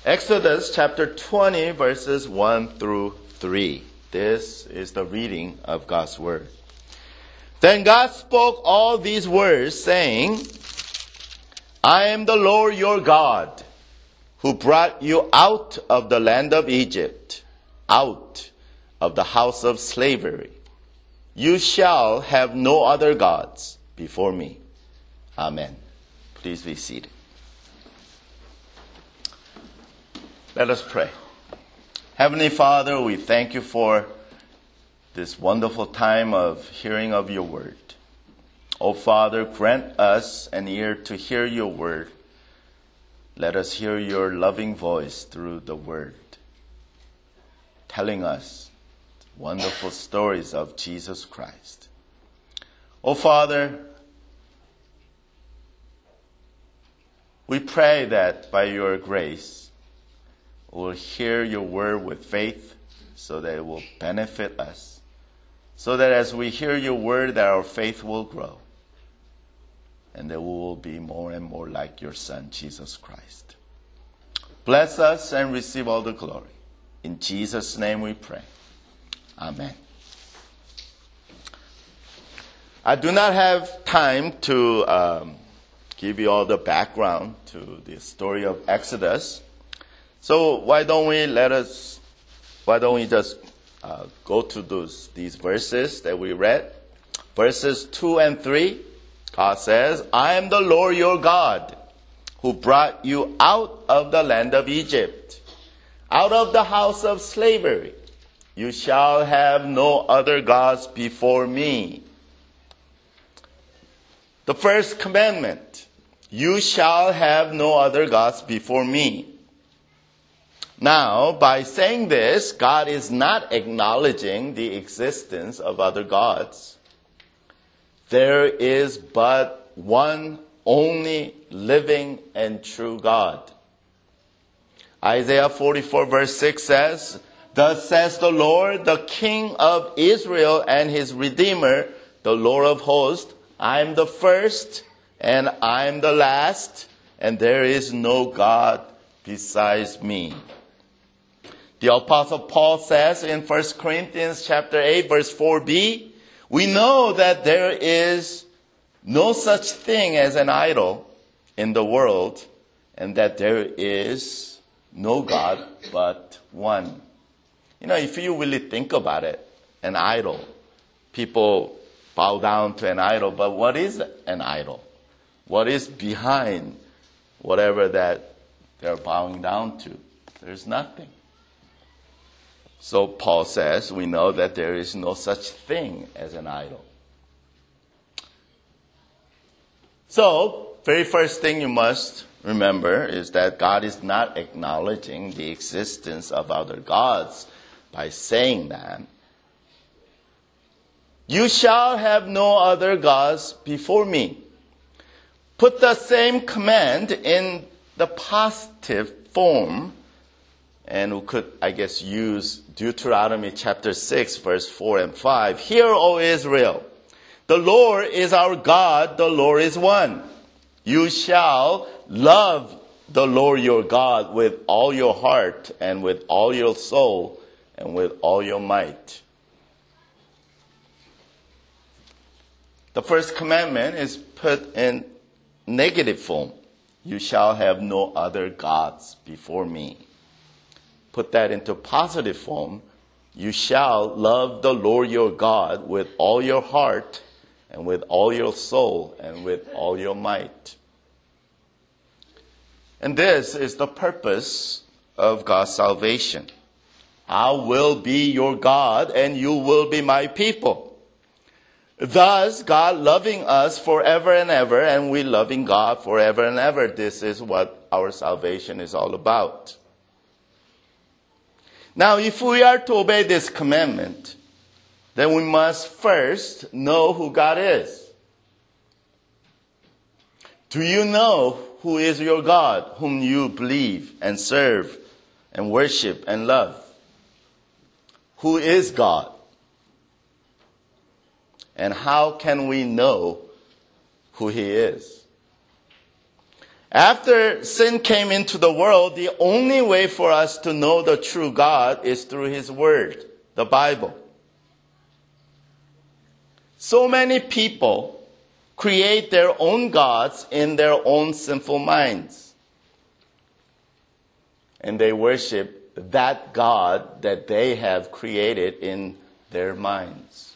Exodus chapter 20, verses 1 through 3. This is the reading of God's word. Then God spoke all these words, saying, I am the Lord your God, who brought you out of the land of Egypt, out of the house of slavery. You shall have no other gods before me. Amen. Please be seated. Let us pray. Heavenly Father, we thank you for this wonderful time of hearing of your word. Oh Father, grant us an ear to hear your word. Let us hear your loving voice through the word, telling us wonderful stories of Jesus Christ. Oh Father, we pray that by your grace, we'll hear your word with faith so that it will benefit us. So that as we hear your word, that our faith will grow. And that we will be more and more like your Son, Jesus Christ. Bless us and receive all the glory. In Jesus' name we pray. Amen. I do not have time to give you all the background to the story of Exodus. So why don't we just go to these verses that we read? Verses 2 and 3, God says, I am the Lord your God, who brought you out of the land of Egypt, out of the house of slavery. You shall have no other gods before me. The first commandment, you shall have no other gods before me. Now, by saying this, God is not acknowledging the existence of other gods. There is but one only living and true God. Isaiah 44 verse 6 says, Thus says the Lord, the King of Israel and his Redeemer, the Lord of hosts, I am the first and I am the last, and there is no God besides me. The Apostle Paul says in 1 Corinthians chapter 8, verse 4b, we know that there is no such thing as an idol in the world, and that there is no God but one. You know, if you really think about it, an idol, people bow down to an idol, but what is an idol? What is behind whatever that they're bowing down to? There's nothing. So Paul says, we know that there is no such thing as an idol. So, very first thing you must remember is that God is not acknowledging the existence of other gods by saying that. You shall have no other gods before me. Put the same command in the positive form. And we could, I guess, use Deuteronomy chapter 6, verse 4 and 5. Hear, O Israel, the Lord is our God, the Lord is one. You shall love the Lord your God with all your heart and with all your soul and with all your might. The first commandment is put in negative form. You shall have no other gods before me. Put that into positive form. You shall love the Lord your God with all your heart and with all your soul and with all your might. And this is the purpose of God's salvation. I will be your God and you will be my people. Thus, God loving us forever and ever, and we loving God forever and ever. This is what our salvation is all about. Now, if we are to obey this commandment, then we must first know who God is. Do you know who is your God, whom you believe and serve and worship and love? Who is God? And how can we know who he is? After sin came into the world, the only way for us to know the true God is through His Word, the Bible. So many people create their own gods in their own sinful minds. And they worship that God that they have created in their minds.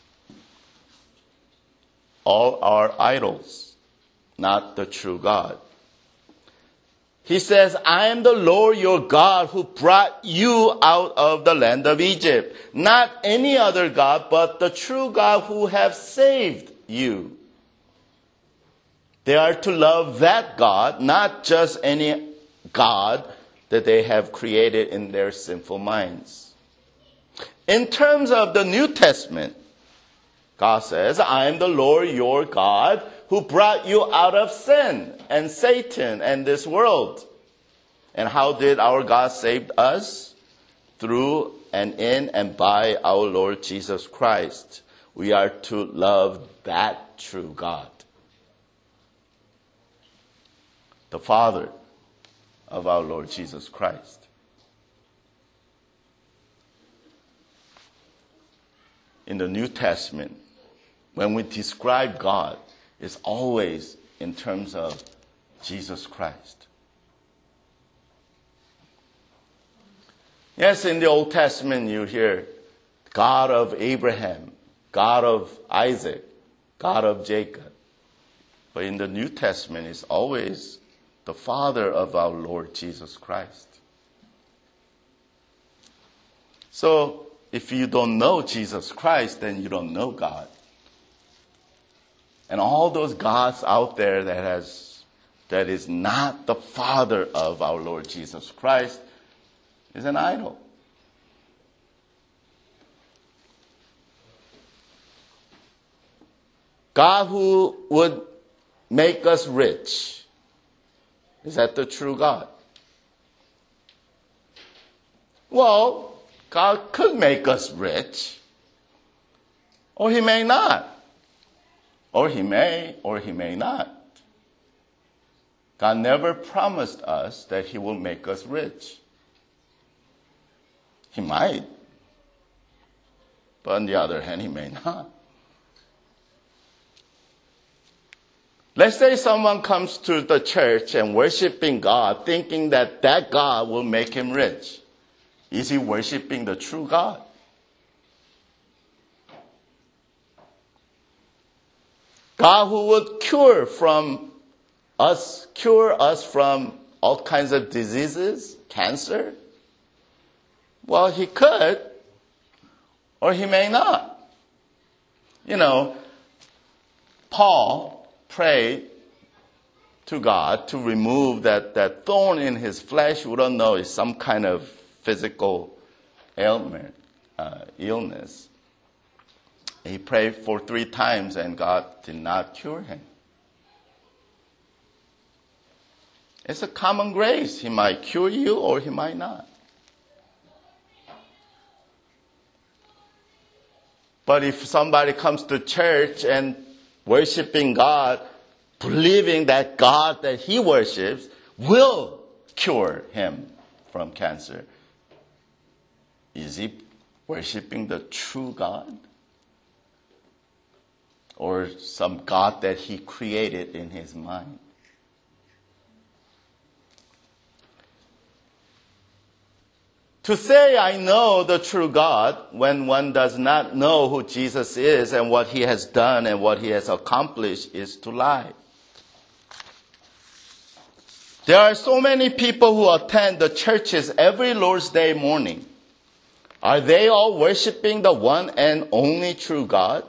All are idols, not the true God. He says, I am the Lord your God who brought you out of the land of Egypt. Not any other God, but the true God who has saved you. They are to love that God, not just any God that they have created in their sinful minds. In terms of the New Testament, God says, I am the Lord your God who brought you out of sin and Satan and this world. And how did our God save us? Through and in and by our Lord Jesus Christ. We are to love that true God, the Father of our Lord Jesus Christ. In the New Testament, when we describe God, it's always in terms of Jesus Christ. Yes, in the Old Testament you hear God of Abraham, God of Isaac, God of Jacob. But in the New Testament it's always the Father of our Lord Jesus Christ. So if you don't know Jesus Christ, then you don't know God. And all those gods out there that is not the Father of our Lord Jesus Christ is an idol. God who would make us rich, is that the true God? Well, God could make us rich, or He may not. Or He may, or He may not. God never promised us that He will make us rich. He might. But on the other hand, He may not. Let's say someone comes to the church and worshiping God, thinking that that God will make him rich. Is he worshiping the true God? God who would cure us from all kinds of diseases, cancer? Well, He could, or He may not. You know, Paul prayed to God to remove that thorn in his flesh. We don't know, it's some kind of physical ailment, illness. He prayed for 3 times and God did not cure him. It's a common grace. He might cure you or He might not. But if somebody comes to church and worshiping God, believing that God that he worships will cure him from cancer, is he worshiping the true God? Or some God that he created in his mind? To say I know the true God when one does not know who Jesus is and what He has done and what He has accomplished is to lie. There are so many people who attend the churches every Lord's Day morning. Are they all worshiping the one and only true God?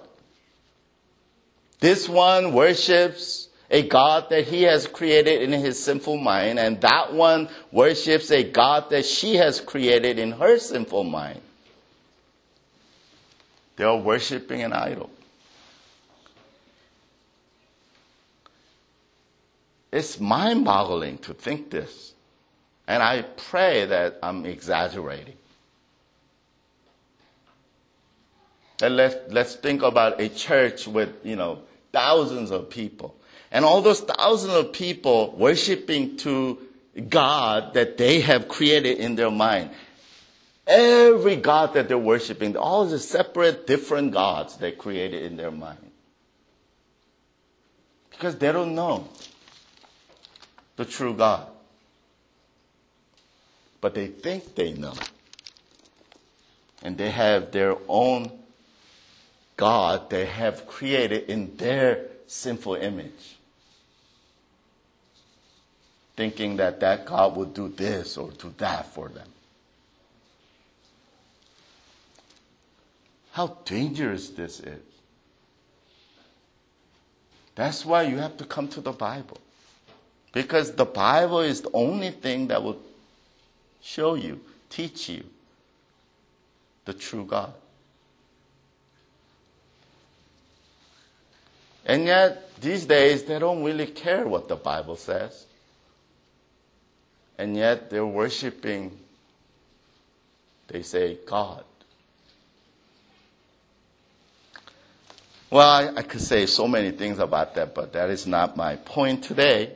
This one worships a God that he has created in his sinful mind, and that one worships a God that she has created in her sinful mind. They are worshiping an idol. It's mind-boggling to think this. And I pray that I'm exaggerating. And let's think about a church with, thousands of people. And all those thousands of people worshiping to God that they have created in their mind. Every God that they're worshiping, all the separate, different gods they created in their mind. Because they don't know the true God. But they think they know. And they have their own God they have created in their sinful image. Thinking that that God would do this or do that for them. How dangerous this is. That's why you have to come to the Bible. Because the Bible is the only thing that will show you, teach you the true God. And yet, these days, they don't really care what the Bible says. And yet, they're worshiping, they say, God. Well, I could say so many things about that, but that is not my point today.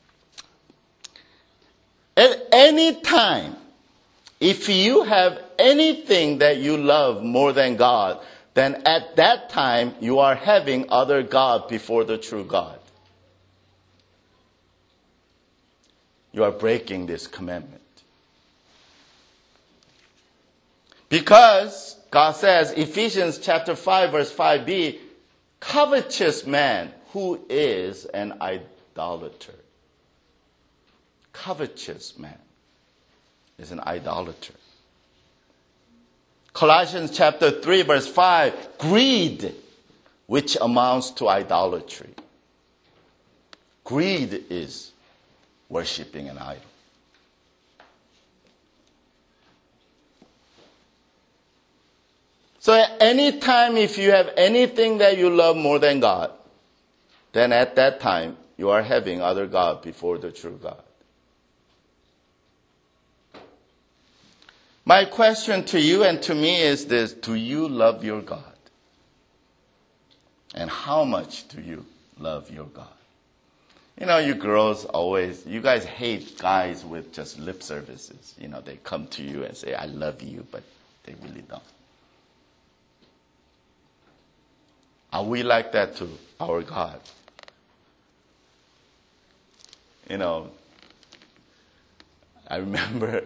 At any time, if you have anything that you love more than God, then at that time you are having other God before the true God. You are breaking this commandment. Because God says, Ephesians chapter 5 verse 5b, covetous man who is an idolater. Covetous man is an idolater. Colossians chapter 3 verse 5, greed, which amounts to idolatry. Greed is worshiping an idol. So at any time, if you have anything that you love more than God, then at that time, you are having other God before the true God. My question to you and to me is this: do you love your God? And how much do you love your God? You know, you girls you guys hate guys with just lip services. You know, they come to you and say, I love you, but they really don't. Are we like that to our God? You know, I remember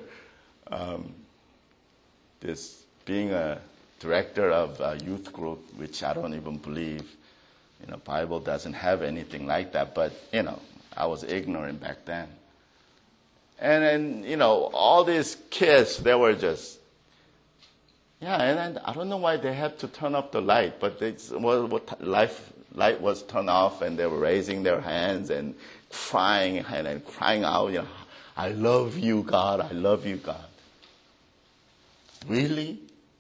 this being a director of a youth group, which I don't even believe, Bible doesn't have anything like that. But, I was ignorant back then. And then, all these kids, they were just, and then I don't know why they had to turn off the light, but light was turned off, and they were raising their hands and crying and crying out, I love you, God, I love you, God. Really?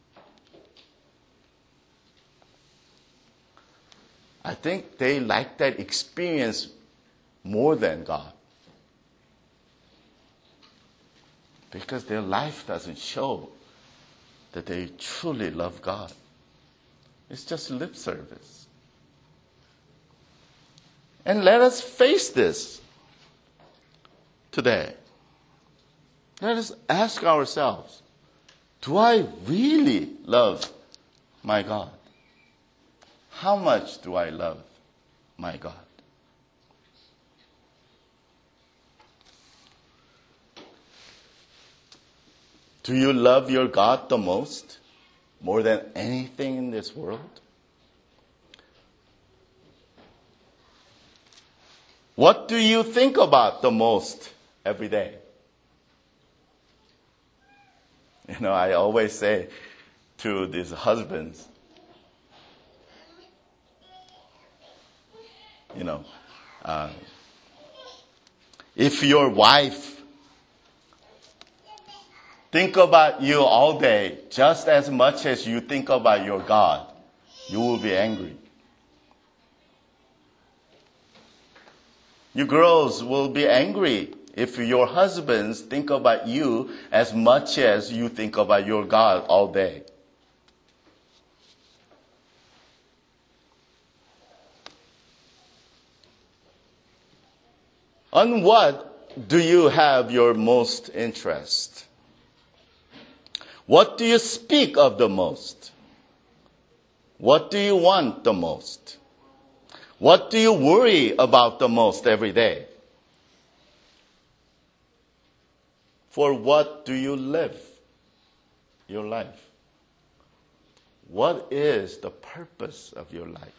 I think they like that experience more than God. Because their life doesn't show that they truly love God. It's just lip service. And let us face this today. Let us ask ourselves, do I really love my God? How much do I love my God? Do you love your God the most? More than anything in this world? What do you think about the most every day? I always say to these husbands, if your wife think about you all day just as much as you think about your God, you will be angry. You girls will be angry if your husbands think about you as much as you think about your God all day. On what do you have your most interest? What do you speak of the most? What do you want the most? What do you worry about the most every day? For what do you live your life? What is the purpose of your life?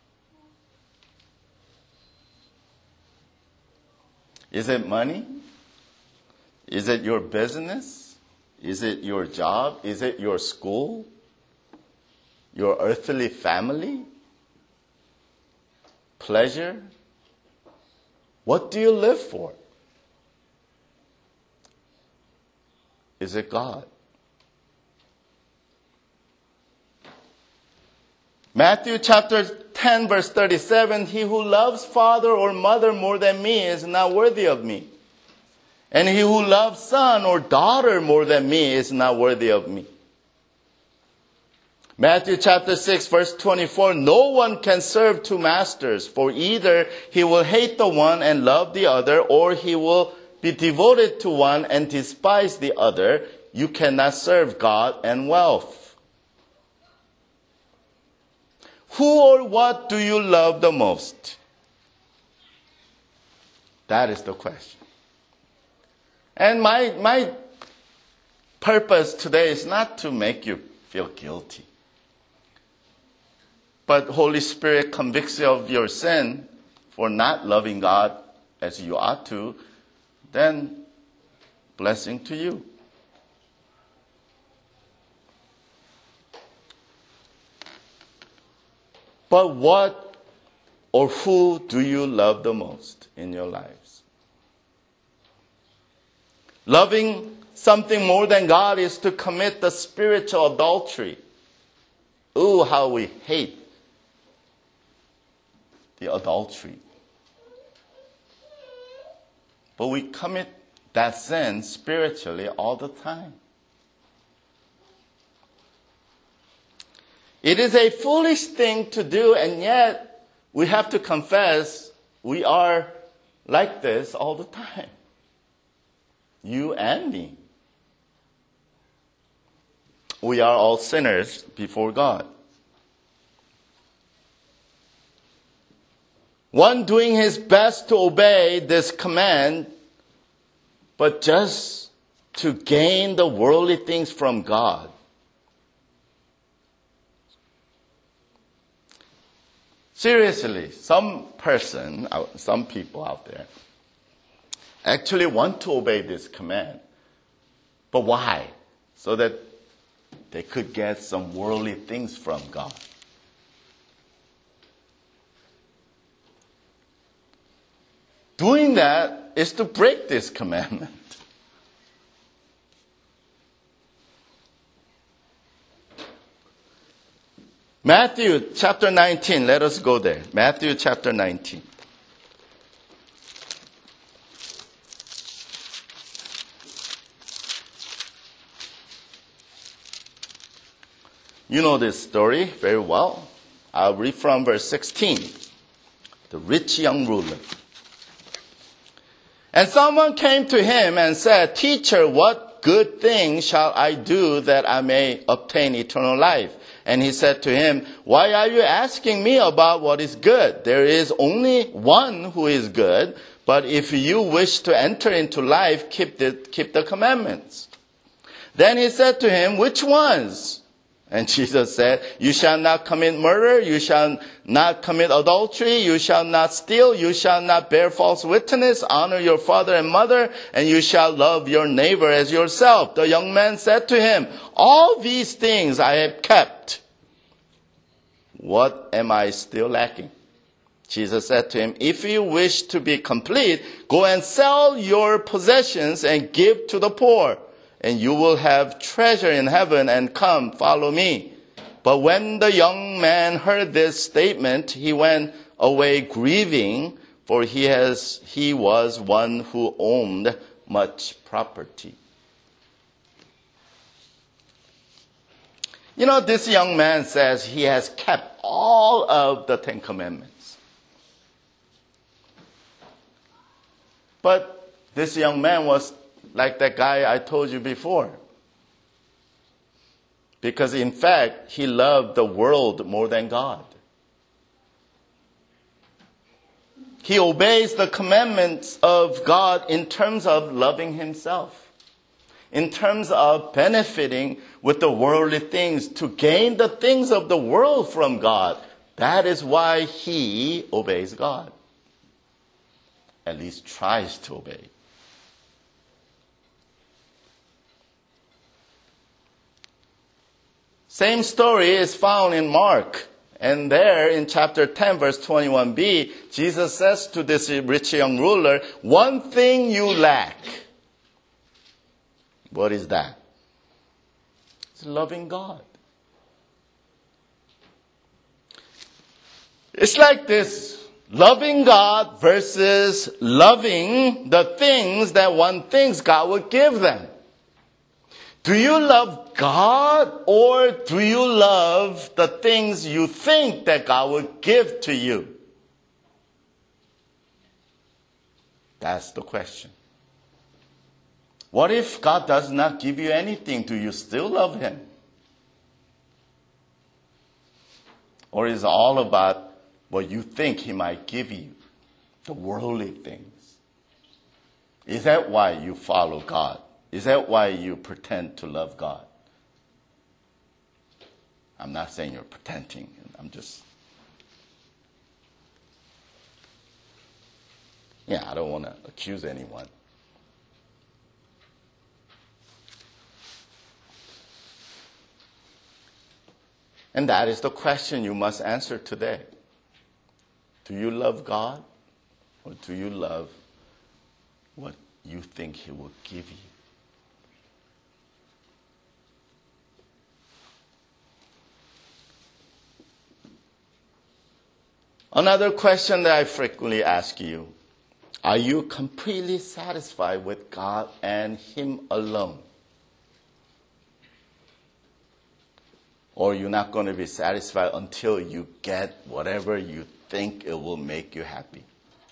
Is it money? Is it your business? Is it your job? Is it your school? Your earthly family? Pleasure? What do you live for? Is it God? Matthew chapter 10 verse 37, he who loves father or mother more than me is not worthy of me. And he who loves son or daughter more than me is not worthy of me. Matthew chapter 6 verse 24, no one can serve two masters, for either he will hate the one and love the other, or he will be devoted to one and despise the other. You cannot serve God and wealth. Who or what do you love the most? That is the question. And my purpose today is not to make you feel guilty. But Holy Spirit convicts you of your sin for not loving God as you ought to, then blessing to you. But what or who do you love the most in your lives? Loving something more than God is to commit the spiritual adultery. Ooh, how we hate the adultery. But we commit that sin spiritually all the time. It is a foolish thing to do, and yet we have to confess we are like this all the time. You and me. We are all sinners before God. One doing his best to obey this command, but just to gain the worldly things from God. Seriously, some people out there actually want to obey this command. But why? So that they could get some worldly things from God. Doing that is to break this commandment. Matthew chapter 19, let us go there. Matthew chapter 19. You know this story very well. I'll read from verse 16. The rich young ruler. And someone came to him and said, "Teacher, what good thing shall I do that I may obtain eternal life?" And he said to him, "Why are you asking me about what is good? There is only one who is good, but if you wish to enter into life, keep the commandments." Then he said to him, "Which ones?" And Jesus said, "You shall not commit murder, you shall not commit adultery, you shall not steal, you shall not bear false witness, honor your father and mother, and you shall love your neighbor as yourself." The young man said to him, "All these things I have kept. What am I still lacking?" Jesus said to him, "If you wish to be complete, go and sell your possessions and give to the poor, and you will have treasure in heaven, and come, follow me." But when the young man heard this statement, he went away grieving, for he was one who owned much property. You know, this young man says he has kept all of the 10 Commandments. But this young man was like that guy I told you before. Because in fact, he loved the world more than God. He obeys the commandments of God in terms of loving himself, in terms of benefiting with the worldly things to gain the things of the world from God. That is why he obeys God. At least tries to obey. Same story is found in Mark. And there in chapter 10, verse 21b, Jesus says to this rich young ruler, one thing you lack. What is that? It's loving God. It's like this. Loving God versus loving the things that one thinks God would give them. Do you love God or do you love the things you think that God would give to you? That's the question. What if God does not give you anything? Do you still love him? Or is it all about what you think he might give you? The worldly things. Is that why you follow God? Is that why you pretend to love God? I'm not saying you're pretending. I don't want to accuse anyone. And that is the question you must answer today. Do you love God or do you love what you think he will give you? Another question that I frequently ask you, are you completely satisfied with God and him alone? Or you're not going to be satisfied until you get whatever you think it will make you happy?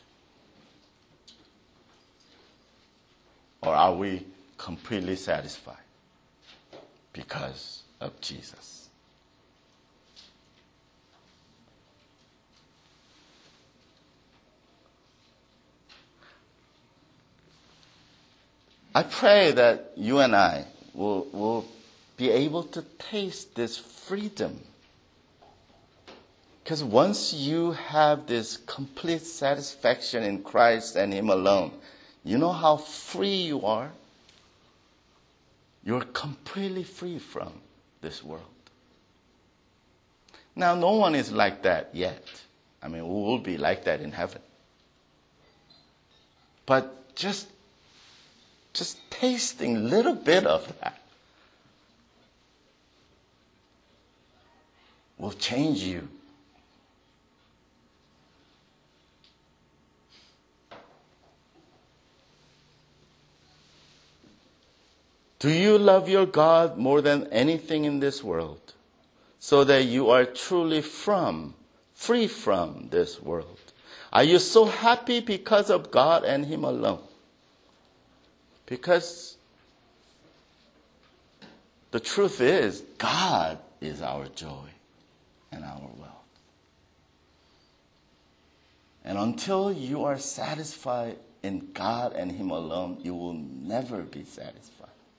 Or are we completely satisfied because of Jesus? I pray that you and I will be able to taste this freedom. Because once you have this complete satisfaction in Christ and him alone, you know how free you are? You're completely free from this world. Now, no one is like that yet. We will be like that in heaven. But just tasting a little bit of that will change you. Do you love your God more than anything in this world so that you are truly free from this world? Are you so happy because of God and him alone? Because the truth is, God is our joy and our wealth. And until you are satisfied in God and him alone, you will never be satisfied.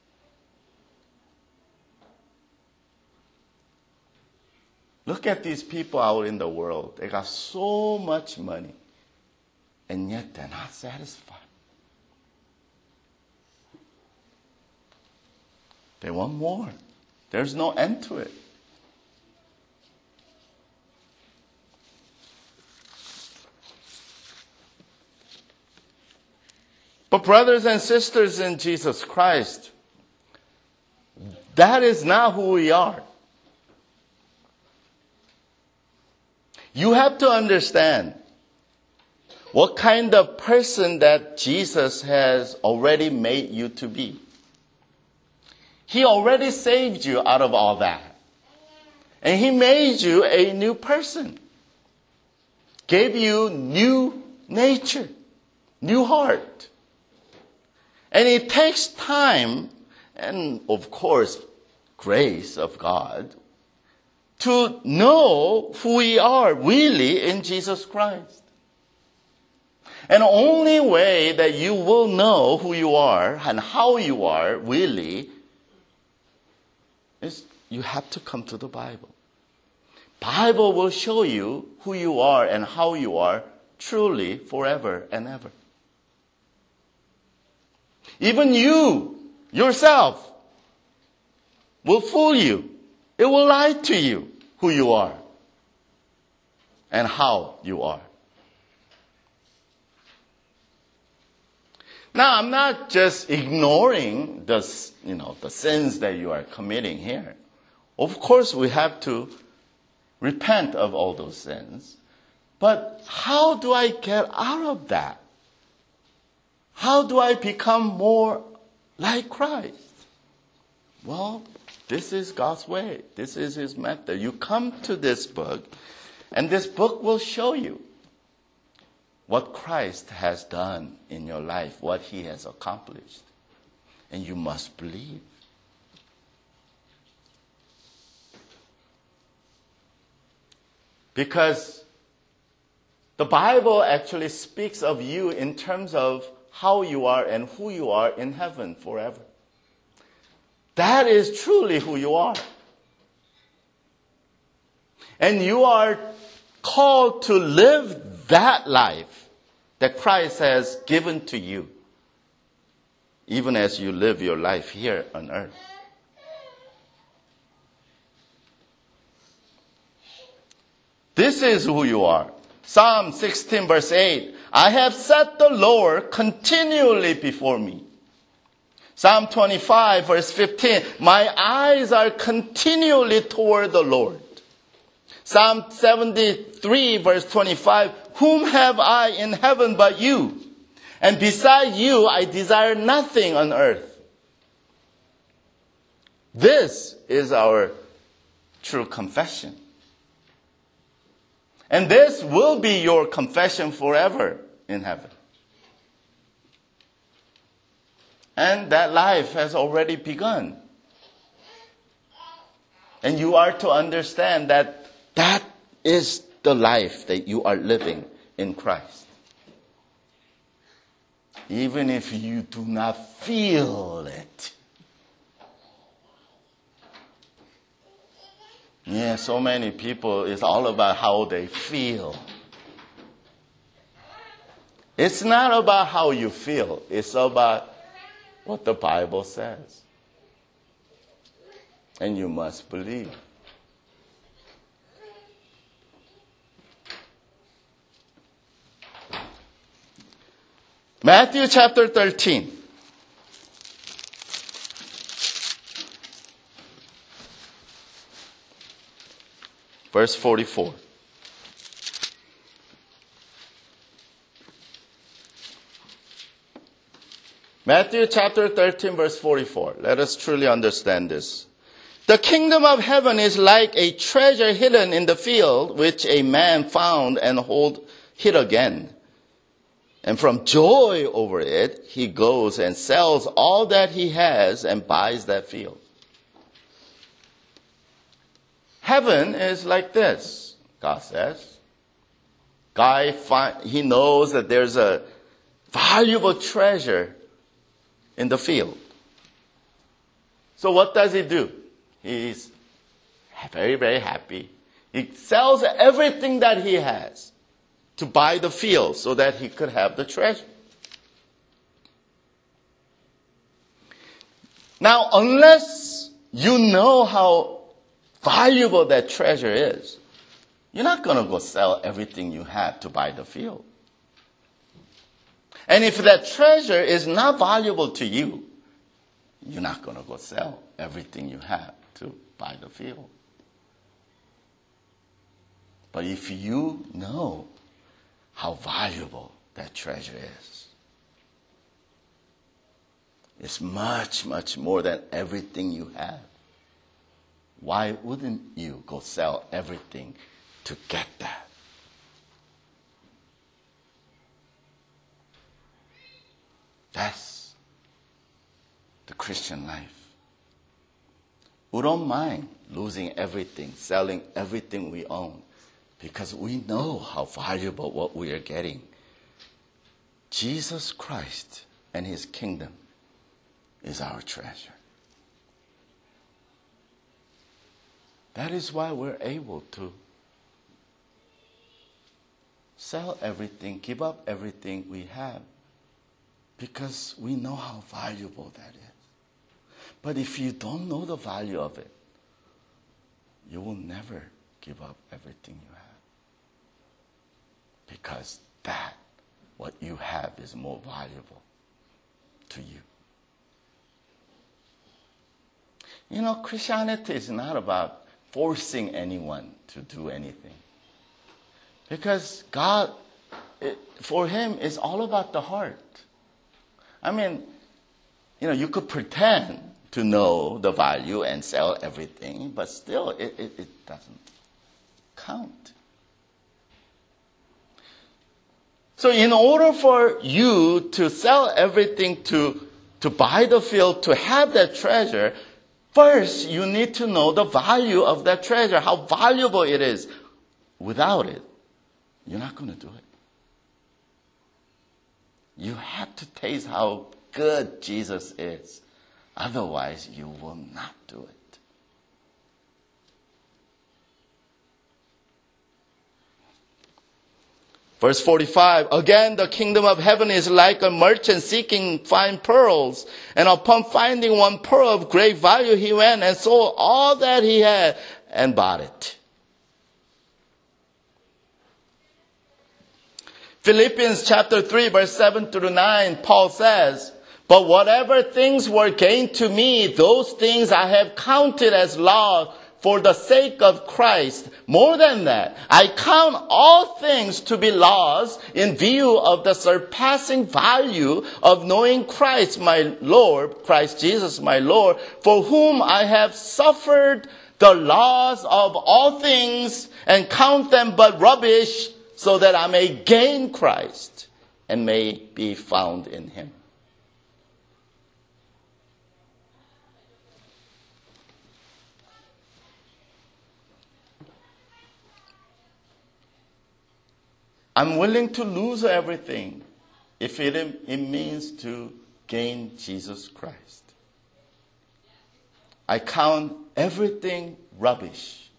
Look at these people out in the world. They got so much money, and yet they're not satisfied. They want more. There's no end to it. But brothers and sisters in Jesus Christ, that is not who we are. You have to understand what kind of person that Jesus has already made you to be. He already saved you out of all that. And he made you a new person. Gave you new nature, new heart, And it takes time and, of course, grace of God to know who we are really in Jesus Christ. And the only way that you will know who you are and how you are really is you have to come to the Bible. Bible will show you who you are and how you are truly forever and ever. Even you, yourself, will fool you. It will lie to you who you are and how you are. Now, I'm not just ignoring the sins that you are committing here. Of course, we have to repent of all those sins. But how do I get out of that? How do I become more like Christ? Well, this is God's way. This is His method. You come to this book, and this book will show you what Christ has done in your life, what He has accomplished. And you must believe. Because the Bible actually speaks of you in terms of how you are and who you are in heaven forever. That is truly who you are. And you are called to live that life that Christ has given to you, even as you live your life here on earth. This is who you are. Psalm 16 verse 8, I have set the Lord continually before me. Psalm 25 verse 15, my eyes are continually toward the Lord. Psalm 73 verse 25, whom have I in heaven but you? And beside you I desire nothing on earth. This is our true confession. And this will be your confession forever in heaven. And that life has already begun. And you are to understand that that is the life that you are living in Christ. Even if you do not feel it. Yeah, so many people, it's all about how they feel. It's not about how you feel. It's about what the Bible says. And you must believe. Matthew chapter 13. Verse 44. Matthew chapter 13, verse 44. Let us truly understand this. The kingdom of heaven is like a treasure hidden in the field, which a man found and hid again. And from joy over it, he goes and sells all that he has and buys that field. Heaven is like this, God says. He knows that there's a valuable treasure in the field. So what does he do? He's very, very happy. He sells everything that he has to buy the field so that he could have the treasure. Now, unless you know how valuable that treasure is, you're not going to go sell everything you have to buy the field. And if that treasure is not valuable to you, you're not going to go sell everything you have to buy the field. But if you know how valuable that treasure is, it's much, much more than everything you have. Why wouldn't you go sell everything to get that? That's the Christian life. We don't mind losing everything, selling everything we own, because we know how valuable what we are getting. Jesus Christ and his kingdom is our treasure. That is why we're able to sell everything, give up everything we have, because we know how valuable that is. But if you don't know the value of it, you will never give up everything you have. Because that, what you have, is more valuable to you. You know, Christianity is not about forcing anyone to do anything. Because God, for him, is all about the heart. I mean, you know, you could pretend to know the value and sell everything, but still it doesn't count. So in order for you to sell everything to buy the field, to have that treasure, first you need to know the value of that treasure, how valuable it is. Without it, you're not going to do it. You have to taste how good Jesus is. Otherwise, you will not do it. Verse 45, again, the kingdom of heaven is like a merchant seeking fine pearls. And upon finding one pearl of great value, he went and sold all that he had and bought it. Philippians chapter 3, verse 7 through 9, Paul says, but whatever things were gained to me, those things I have counted as loss for the sake of Christ. More than that, I count all things to be lost in view of the surpassing value of knowing Christ my Lord, Christ Jesus my Lord, for whom I have suffered the loss of all things and count them but rubbish, so that I may gain Christ and may be found in him. I'm willing to lose everything if it means to gain Jesus Christ. I count everything rubbish.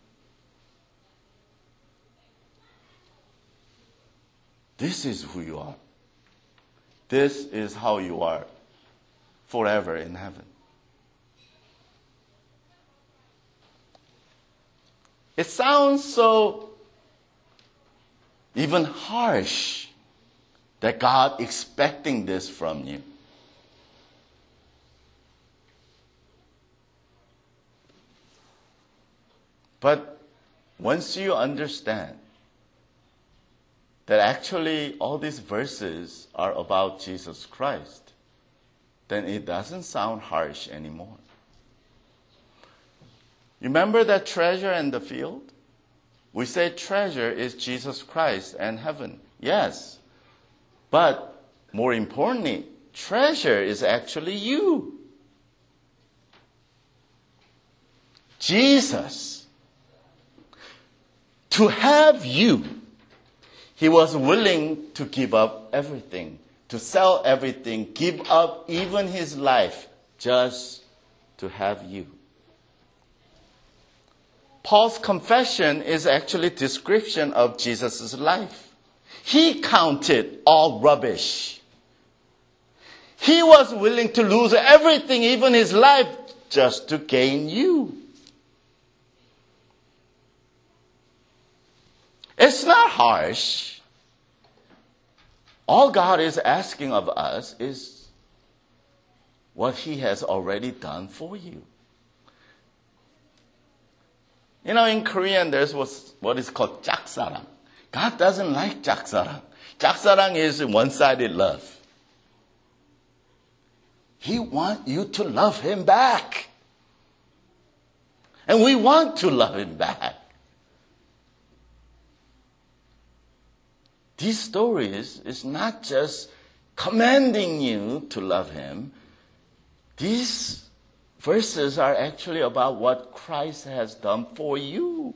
This is who you are. This is how you are forever in heaven. It sounds so even harsh that God expecting this from you. But once you understand that actually all these verses are about Jesus Christ, then it doesn't sound harsh anymore. Remember that treasure in the field? We say treasure is Jesus Christ and heaven. Yes. But more importantly, treasure is actually you. Jesus. To have you, he was willing to give up everything, to sell everything, give up even his life just to have you. Paul's confession is actually a description of Jesus' life. He counted all rubbish. He was willing to lose everything, even his life, just to gain you. It's not harsh. All God is asking of us is what he has already done for you. You know, in Korean, there's what is called 짝사랑. God doesn't like 짝사랑. 짝사랑 is one-sided love. He wants you to love him back. And we want to love him back. These stories is not just commanding you to love him. These verses are actually about what Christ has done for you.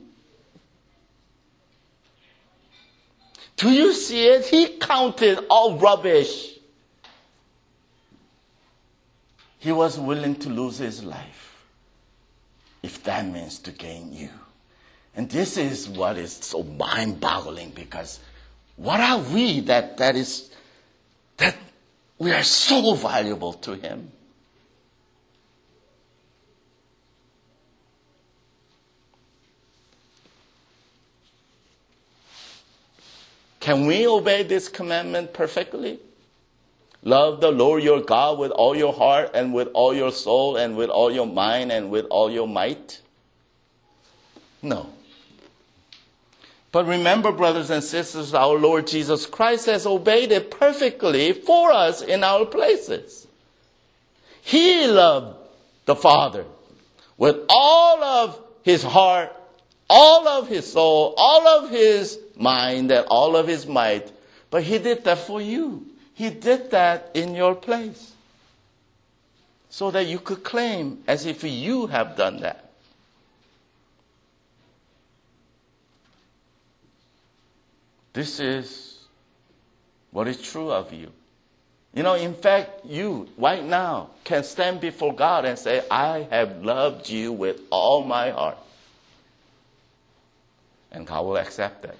Do you see it? He counted all rubbish. He was willing to lose his life, if that means to gain you. And this is what is so mind-boggling, because what are we that we are so valuable to him? Can we obey this commandment perfectly? Love the Lord your God with all your heart and with all your soul and with all your mind and with all your might? No. But remember, brothers and sisters, our Lord Jesus Christ has obeyed it perfectly for us in our places. He loved the Father with all of his heart, all of his soul, all of his mind, and all of his might. But he did that for you. He did that in your place, so that you could claim as if you have done that. This is what is true of you. You know, in fact, you right now can stand before God and say, I have loved you with all my heart. And God will accept that,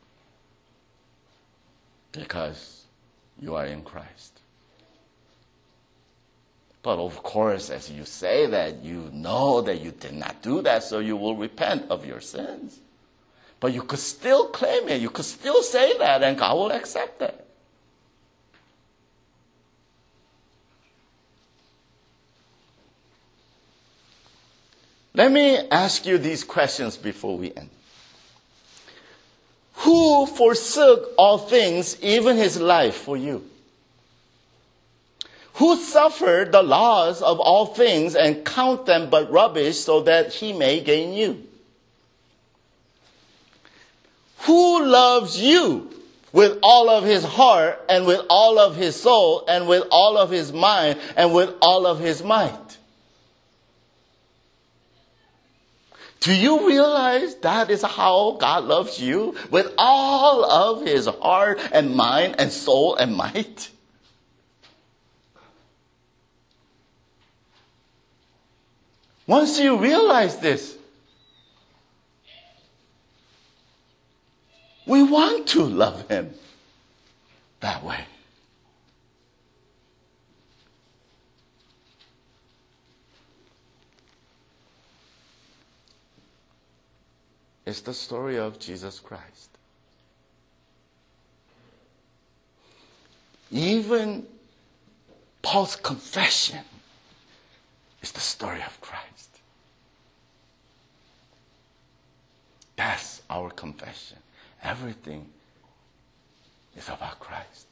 because you are in Christ. But of course, as you say that, you know that you did not do that, so you will repent of your sins. But you could still claim it. You could still say that, and God will accept it. Let me ask you these questions before we end. Who forsook all things, even his life, for you? Who suffered the loss of all things and count them but rubbish, so that he may gain you? Who loves you with all of his heart and with all of his soul and with all of his mind and with all of his might? Do you realize that is how God loves you? With all of his heart and mind and soul and might? Once you realize this, we want to love him that way. It's the story of Jesus Christ. Even Paul's confession is the story of Christ. That's our confession. Everything is about Christ.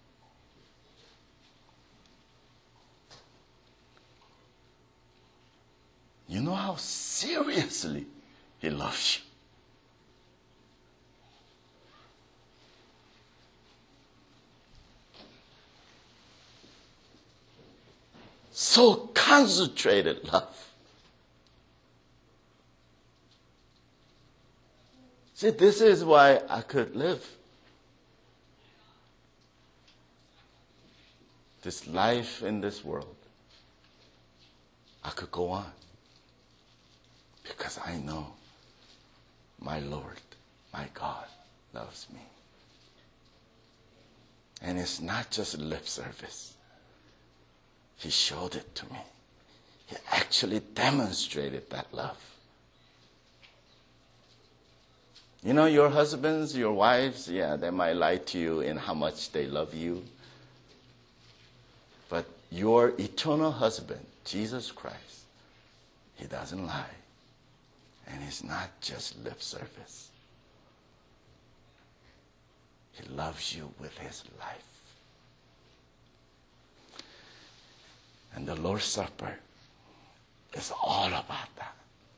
You know how seriously he loves you. So concentrated love. See, this is why I could live this life in this world. I could go on, because I know my Lord, my God, loves me. And it's not just lip service. He showed it to me. He actually demonstrated that love. You know, your husbands, your wives, yeah, they might lie to you in how much they love you. But your eternal husband, Jesus Christ, he doesn't lie. And it's not just lip service. He loves you with his life. And the Lord's Supper is all about that.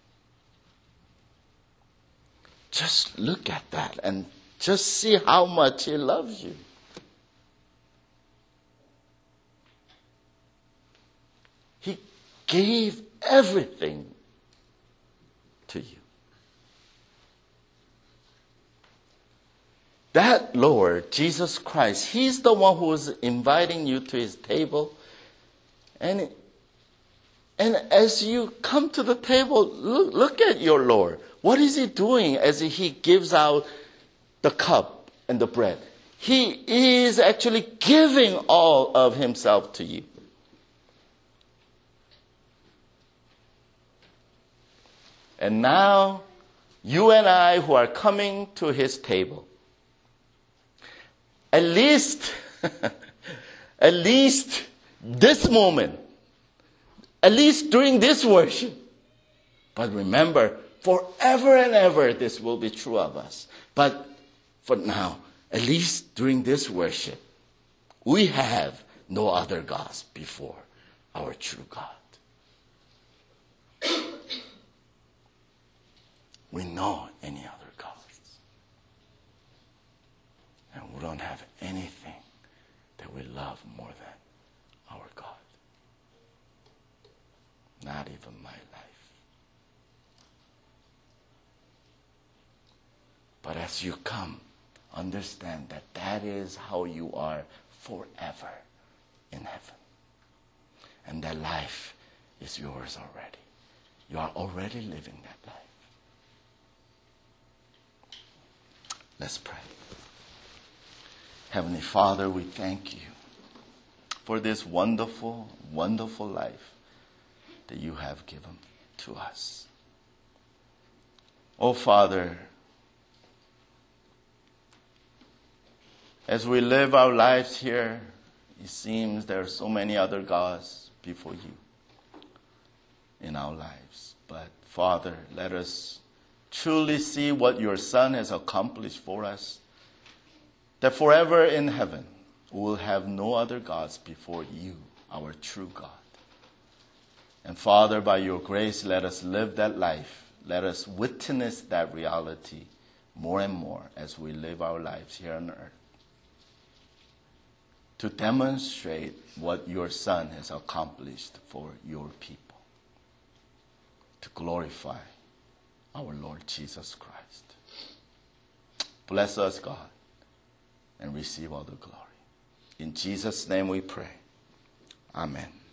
Just look at that and just see how much he loves you. He gave everything to you. That Lord, Jesus Christ, He's the one who is inviting you to His table. And as you come to the table, look at your Lord. What is He doing as He gives out the cup and the bread? He is actually giving all of Himself to you. And now, you and I who are coming to His table, at least this moment, at least during this worship. But remember, forever and ever this will be true of us. But for now, at least during this worship, we have no other gods before our true God. We know any other gods. And we don't have anything that we love more than our God. Not even my life. But as you come, understand that that is how you are forever in heaven. And that life is yours already. You are already living that life. Let's pray. Heavenly Father, we thank you for this wonderful, wonderful life that you have given to us. Oh, Father, as we live our lives here, it seems there are so many other gods before you in our lives. But, Father, let us truly see what your Son has accomplished for us, that forever in heaven we will have no other gods before you, our true God. And Father, by your grace, let us live that life. Let us witness that reality more and more as we live our lives here on earth, to demonstrate what your Son has accomplished for your people, to glorify our Lord Jesus Christ. Bless us, God, and receive all the glory. In Jesus' name we pray. Amen.